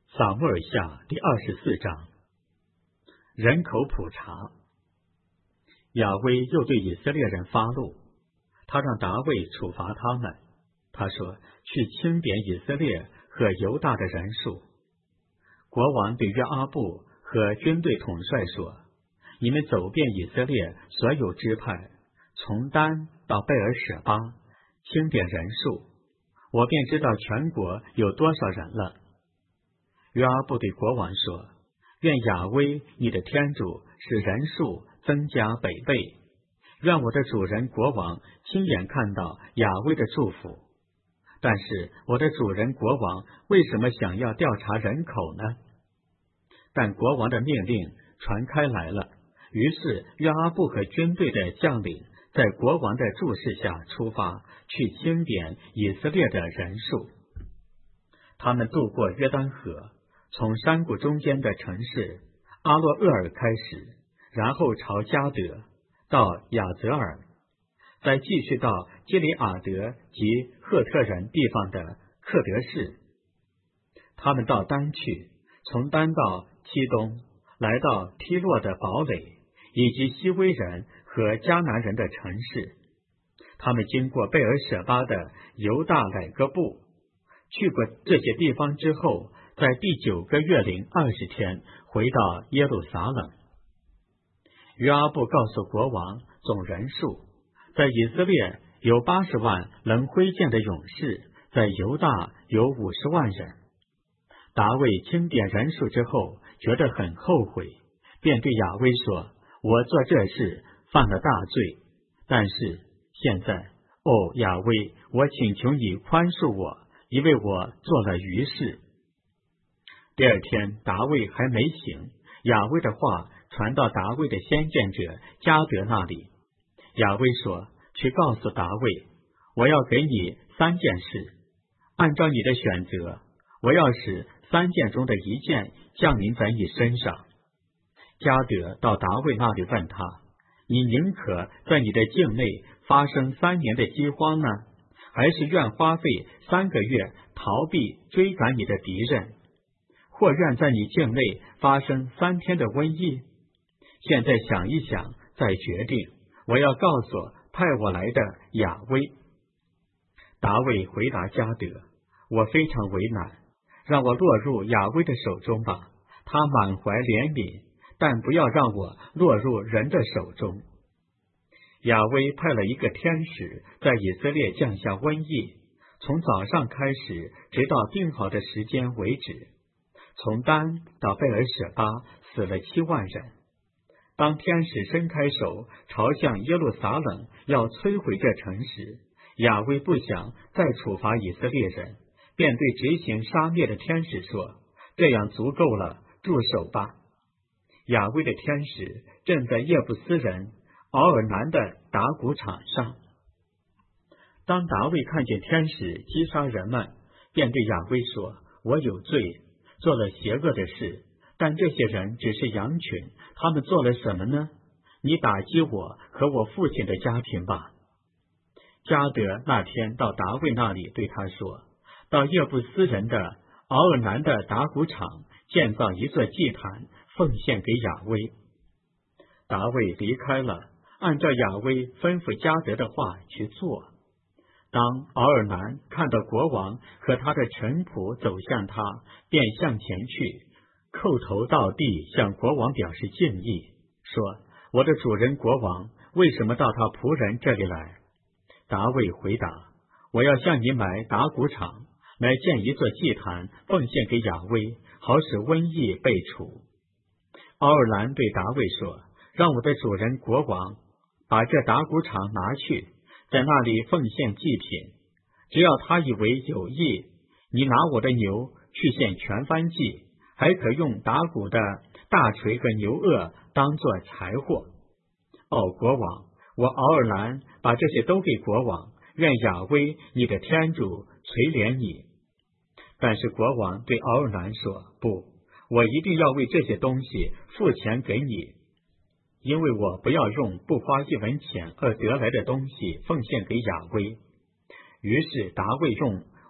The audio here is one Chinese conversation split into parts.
撒母耳下第24章。人口普查。亚威又对以色列人发怒，他让大卫处罚他们。他说：去清点以色列和犹大的人数。国王对约阿布和军队统帅说：你们走遍以色列所有支派，从丹到贝尔舍巴，清点人数，我便知道全国有多少人了。约阿布对国王说：愿亚威你的天主使人数增加100倍，愿我的主人国王亲眼看到亚威的祝福。但是我的主人国王为什么想要调查人口呢？但国王的命令传开来了，于是约阿布和军队的将领在国王的注视下出发，去清点以色列的人数。他们渡过约旦河，从山谷中间的城市阿洛厄尔开始，然后朝加德到亚泽尔，再继续到基里阿德及赫特人地方的克德士。他们到丹去，从丹到基东，来到梯洛的堡垒，以及西威人和迦南人的城市。他们经过贝尔舍巴的犹大乃哥布，去过这些地方之后，在第9个月龄20天回到耶路撒冷。约阿布告诉国王总人数，在以色列有80万能挥剑的勇士，在犹大有50万人。大卫清点人数之后，觉得很后悔，便对亚威说：我做这事犯了大罪，但是现在，亚威，我请求你宽恕我，因为我做了愚事。第二天，大卫还没醒，亚威的话传到大卫的先见者加德那里。亚威说：去告诉大卫，我要给你3件事，按照你的选择，我要使3件中的一件降临在你身上。加德到大卫那里问他：你宁可在你的境内发生3年的饥荒呢，还是愿花费3个月逃避追赶你的敌人，或愿在你境内发生3天的瘟疫？现在想一想，再决定。我要告诉派我来的亚威。大卫回答加德：我非常为难，让我落入亚威的手中吧，他满怀怜悯，但不要让我落入人的手中。亚威派了一个天使在以色列降下瘟疫，从早上开始直到定好的时间为止，从丹到贝尔舍巴死了7万人。当天使伸开手朝向耶路撒冷要摧毁这城时，亚威不想再处罚以色列人，便对执行杀灭的天使说：这样足够了，住手吧。亚威的天使正在耶布斯人敖尔南的打谷场上。当大卫看见天使击杀人们，便对亚威说：我有罪，做了邪恶的事，但这些人只是羊群，他们做了什么呢？你打击我和我父亲的家庭吧。加德那天到大卫那里，对他说：到耶布斯人的敖尔南的打谷场建造一座祭坛，奉献给亚威。大卫离开了，按照亚威吩咐加德的话去做。当敖尔南看到国王和他的臣仆走向他，便向前去，叩头到地，向国王表示敬意，说：我的主人国王，为什么到他仆人这里来？大卫回答：我要向你买打谷场，来建一座祭坛，奉献给亚威，好使瘟疫被除。敖尔南对大卫说：让我的主人国王把这打谷场拿去，在那里奉献祭品，只要他以为有益，你拿我的牛去献全燔祭，还可用打谷的大锤和牛轭当作柴火。国王，我敖尔南把这些都给国王，愿亚威你的天主垂怜你。但是国王对敖尔南说：不，我一定要为这些东西付钱给你，因为我不要用不花1文钱而得来的东西奉献给亚威。于是大卫用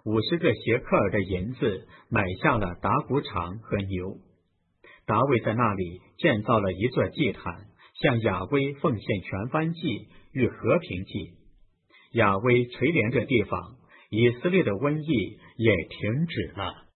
50个谢克尔的银子买下了打谷场和牛。大卫在那里建造了一座祭坛，向亚威奉献全燔祭与和平祭。亚威垂怜这地方，以色列的瘟疫也停止了。